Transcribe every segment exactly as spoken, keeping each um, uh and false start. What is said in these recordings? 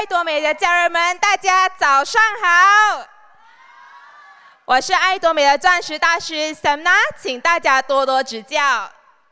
爱多美的家人们，大家早上好！我是爱多美的钻石大师 Samna， 请大家多多指教。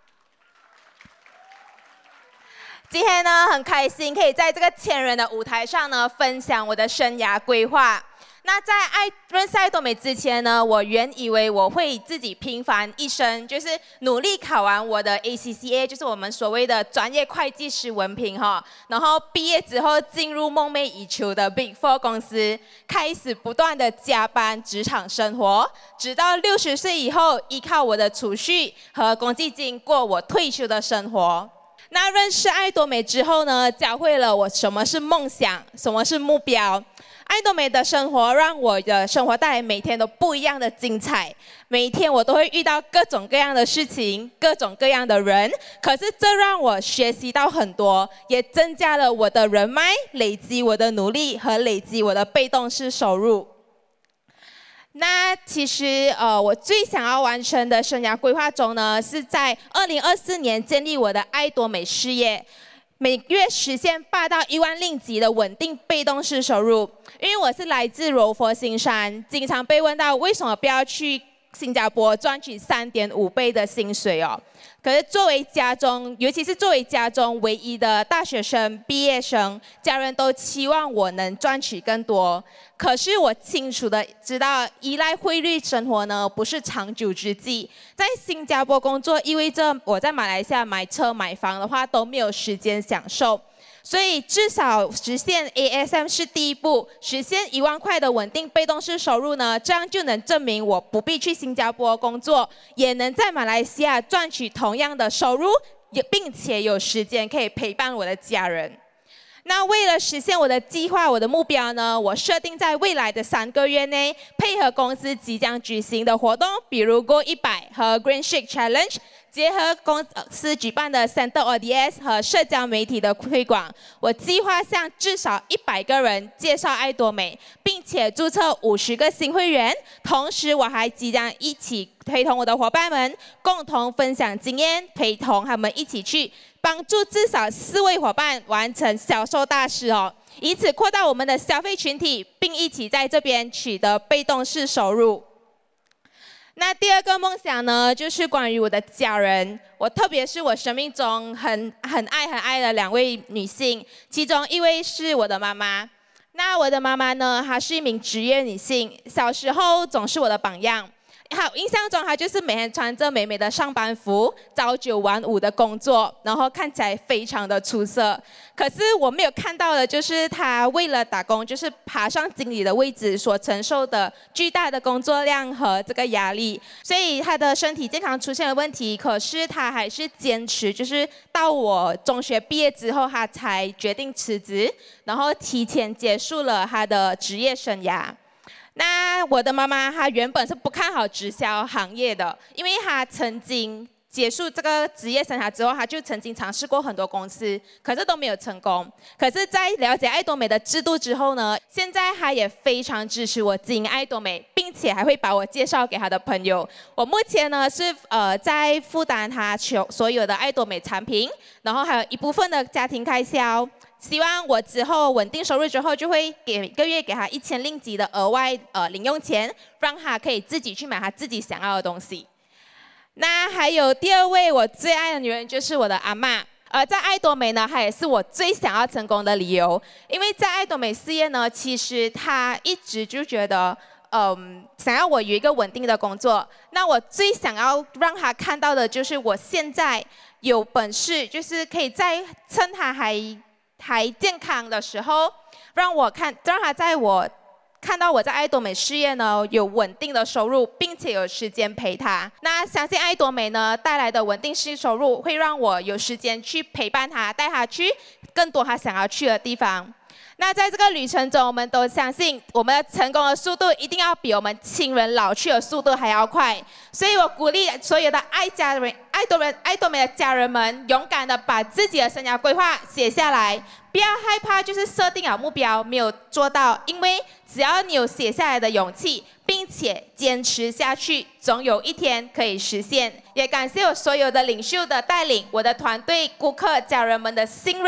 今天呢，很开心可以在这个千人的舞台上呢，分享我的生涯规划。那在爱认识爱多美之前呢，我原以为我会自己平凡一生，就是努力考完我的 A C C A， 就是我们所谓的专业会计师文凭哈。然后毕业之后进入梦寐以求的 Big Four 公司，开始不断的加班职场生活，直到六十岁以后，依靠我的储蓄和公积金过我退休的生活。那认识爱多美之后呢，教会了我什么是梦想，什么是目标。爱多美的生活让我的生活带来每天都不一样的精彩，每一天我都会遇到各种各样的事情，各种各样的人，可是这让我学习到很多，也增加了我的人脉，累积我的努力和累积我的被动式收入。那其实呃，我最想要完成的生涯规划中呢，是在二零二四年建立我的爱多美事业。每月实现八到一万令吉的稳定被动式收入，因为我是来自柔佛新山，经常被问到为什么不要去新加坡赚取三点五倍的薪水哦。可是作为家中，尤其是作为家中唯一的大学生、毕业生，家人都期望我能赚取更多。可是我清楚的知道，依赖汇率生活呢，不是长久之计。在新加坡工作意味着我在马来西亚买车买房的话都没有时间享受。所以至少实现 A S M 是第一步，实现一万块的稳定被动式收入呢，这样就能证明我不必去新加坡工作，也能在马来西亚赚取同样的收入，也并且有时间可以陪伴我的家人。那为了实现我的计划、我的目标呢，我设定在未来的三个月内，配合公司即将举行的活动，比如 Go 一百和 Green Shake Challenge， 结合公司举办的 Center O D S 和社交媒体的推广，我计划向至少一百个人介绍爱多美，并且注册五十个新会员。同时，我还即将一起陪同我的伙伴们，共同分享经验，陪同他们一起去帮助至少四位伙伴完成销售大事哦，以此扩大我们的消费群体，并一起在这边取得被动式收入。那第二个梦想呢，就是关于我的家人。我特别是我生命中很很爱很爱的两位女性，其中一位是我的妈妈。那我的妈妈呢，她是一名职业女性，小时候总是我的榜样。好，印象中她就是每天穿着美美的上班服，朝九晚五的工作，然后看起来非常的出色。可是我没有看到的就是她为了打工，就是爬上经理的位置所承受的巨大的工作量和这个压力，所以她的身体健康出现了问题。可是她还是坚持，就是到我中学毕业之后，她才决定辞职，然后提前结束了她的职业生涯。那我的妈妈她原本是不看好直销行业的，因为她曾经结束这个职业生涯之后，她就曾经尝试过很多公司，可是都没有成功。可是，在了解爱多美的制度之后呢，现在她也非常支持我经营爱多美，并且还会把我介绍给她的朋友。我目前呢是呃在负担她所所有的爱多美产品，然后还有一部分的家庭开销。希望我之后稳定收入之后，就会给每个月给他一千令吉的额外呃零用钱，让他可以自己去买他自己想要的东西。那还有第二位我最爱的女人就是我的阿嬷。而在爱多美呢，她也是我最想要成功的理由，因为在爱多美事业呢，其实她一直就觉得。嗯，想要我有一个稳定的工作，那我最想要让他看到的就是我现在有本事，就是可以在趁他还还健康的时候，让我看，让他在我看到我在爱多美事业呢有稳定的收入，并且有时间陪他。那相信爱多美呢带来的稳定式收入，会让我有时间去陪伴他，带他去更多他想要去的地方。那在这个旅程中，我们都相信我们的成功的速度一定要比我们亲人老去的速度还要快。所以我鼓励所有的爱家人、爱多美、爱多美的家人们，勇敢的把自己的生涯规划写下来，不要害怕，就是设定好目标没有做到，因为只要你有写下来的勇气，并且坚持下去，总有一天可以实现。也感谢我所有的领袖的带领，我的团队、顾客、家人们的信任。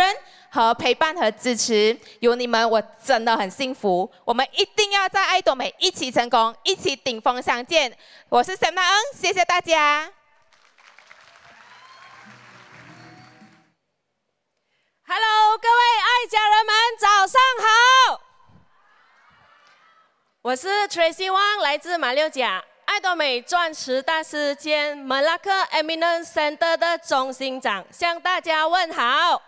和陪伴和支持，有你们我真的很幸福。我们一定要在爱多美一起成功，一起顶峰相见。我是沈娜恩，谢谢大家。 Hello， 各位爱家人们，早上好。我是 Tracy Wang， 来自马六甲。 爱多美钻石大师兼 Melaka Eminence Center 的中心长向大家问好。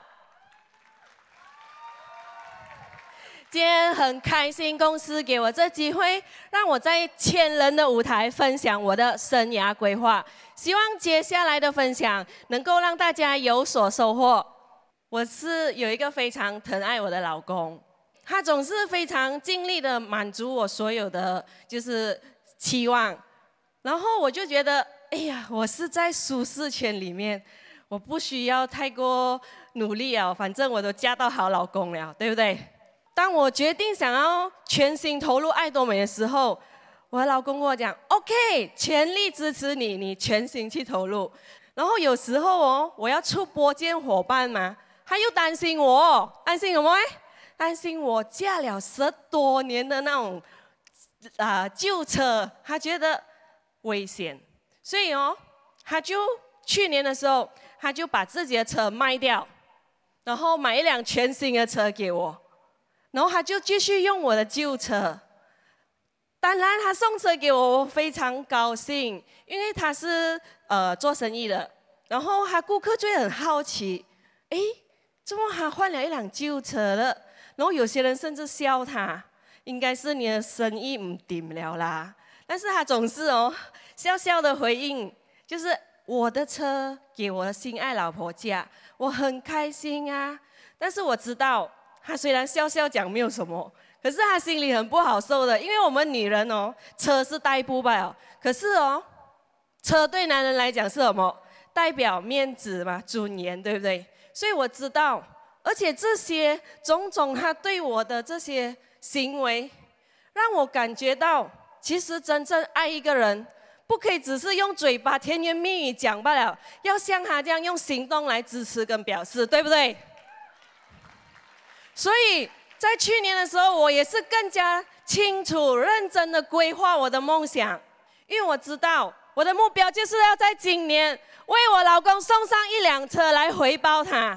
今天很开心，公司给我这机会，让我在千人的舞台分享我的生涯规划。希望接下来的分享能够让大家有所收获。我是有一个非常疼爱我的老公，他总是非常尽力的满足我所有的就是期望。 然后我就觉得，哎呀，我是在舒适圈里面，我不需要太过努力啊，反正我都嫁到好老公了，对不对？当我决定想要全心投入爱多美的时候，我的老公跟我讲 ，OK， 全力支持你，你全心去投入。然后有时候哦，我要出播见伙伴嘛，他又担心我，担心什么？担心我驾了十多年的那种啊、呃、旧车，他觉得 危险，所以哦，他就去年的时候，他就把自己的车卖掉，然后买一辆全新的车给我，然后他就继续用我的旧车。当然，他送车给我，我非常高兴，因为他是呃做生意的，然后他顾客就会很好奇，哎，怎么他换了一辆旧车了？然后有些人甚至笑他，应该是你的生意唔掂了啦。 但是他总是哦笑笑的回应，就是我的车给我的心爱老婆驾，我很开心啊。但是我知道他虽然笑笑讲没有什么，可是他心里很不好受的，因为我们女人哦，车是代步罢了，可是哦，车对男人来讲是什么？代表面子嘛，尊严，对不对？所以我知道，而且这些种种他对我的这些行为，让我感觉到。 其实真正爱一个人，不可以只是用嘴巴甜言蜜语讲罢了，要像他这样用行动来支持跟表示，对不对？所以在去年的时候，我也是更加清楚、认真的规划我的梦想，因为我知道我的目标就是要在今年为我老公送上一辆车来回报他。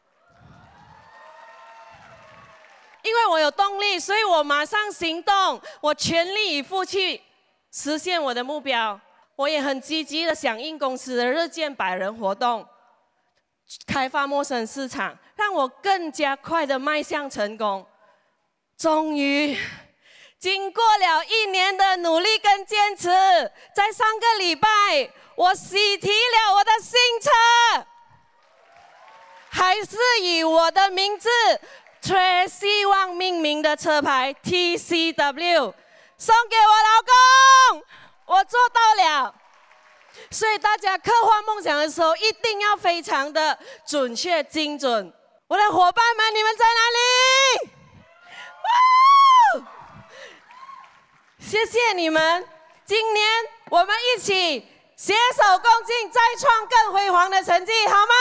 因为我有动力，所以我马上行动，我全力以赴去实现我的目标。我也很积极的响应公司的日建百人活动，开发陌生市场，让我更加快的迈向成功。终于，经过了一年的努力跟坚持，在上个礼拜，我喜提了我的新车，还是以我的名字 Tracy Wang 命名的车牌 T C W 送给我老公，我做到了。所以大家刻画梦想的时候，一定要非常的准确精准。我的伙伴们，你们在哪里？哇！谢谢你们，今年我们一起携手共进，再创更辉煌的成绩，好吗？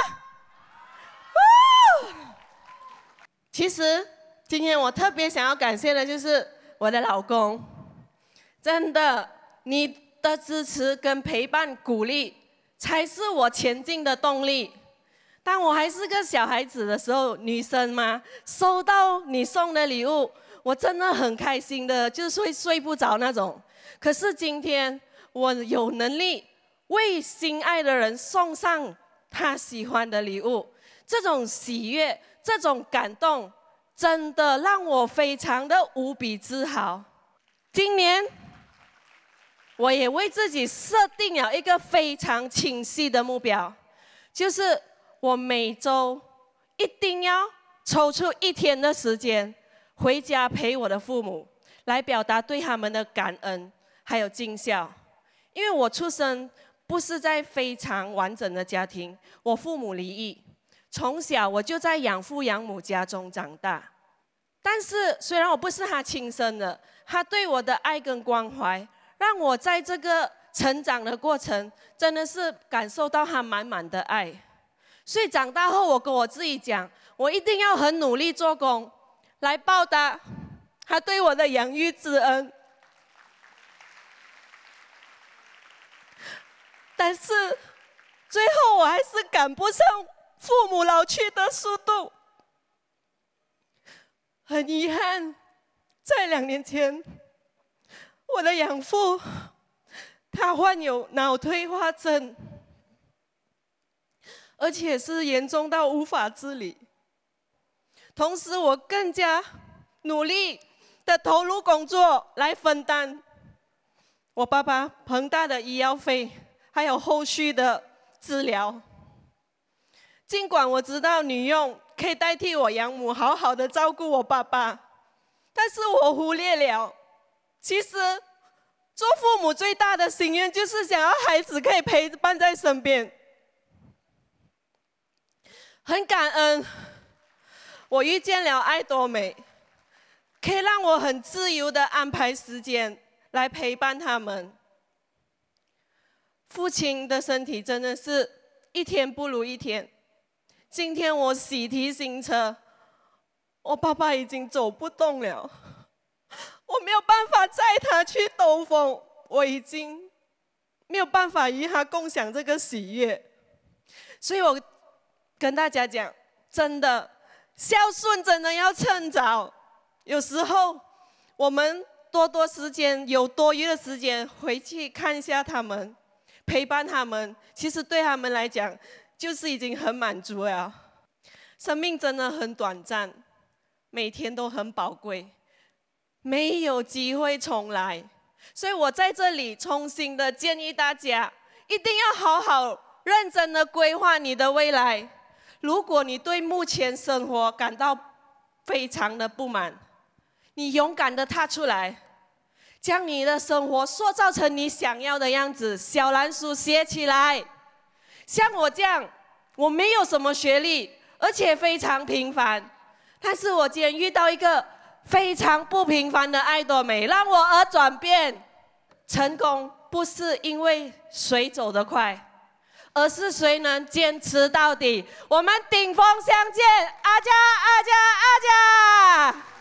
哇！其实今天我特别想要感谢的就是我的老公，真的，你的支持跟陪伴、鼓励，才是我前进的动力。当我还是个小孩子的时候，女生嘛，收到你送的礼物，我真的很开心的，就是会睡不着那种。可是今天我有能力为心爱的人送上他喜欢的礼物，这种喜悦，这种感动，真的让我非常的无比自豪。今年我也为自己设定了一个非常清晰的目标，就是我每周一定要抽出一天的时间回家陪我的父母，来表达对他们的感恩还有尽孝。因为我出生不是在非常完整的家庭，我父母离异，从小我就在养父养母家中长大。但是虽然我不是他亲生的，他对我的爱跟关怀，让我在这个成长的过程，真的是感受到他满满的爱。所以长大后，我跟我自己讲， 我一定要很努力做工，来报答他对我的养育之恩。但是最后我还是赶不上父母老去的速度。很遗憾，在两年前，我的养父他患有脑退化症，而且是严重到无法自理。同时，我更加努力的投入工作来分担我爸爸庞大的医药费，还有后续的治疗。尽管我知道女佣可以代替我养母好好的照顾我爸爸，但是我忽略了，其实做父母最大的心愿就是想要孩子可以陪伴在身边。很感恩我遇见了爱多美，可以让我很自由的安排时间来陪伴他们。父亲的身体真的是一天不如一天。今天我喜提新车，我爸爸已经走不动了，我没有办法载他去兜风，我已经没有办法与他共享这个喜悦。所以我跟大家讲，真的孝顺真的要趁早。有时候我们多多时间，有多余的时间回去看一下他们，陪伴他们，其实对他们来讲就是已经很满足了。生命真的很短暂，每天都很宝贵，没有机会重来。所以我在这里衷心的建议大家，一定要好好认真的规划你的未来。如果你对目前生活感到非常的不满，你勇敢的踏出来，将你的生活塑造成你想要的样子。小蓝书写起来。像我这样，我没有什么学历，而且非常平凡，但是我今天遇到一个非常不平凡的爱多美，让我而转变。成功不是因为谁走得快，而是谁能坚持到底。我们顶峰相见，阿加阿加阿加。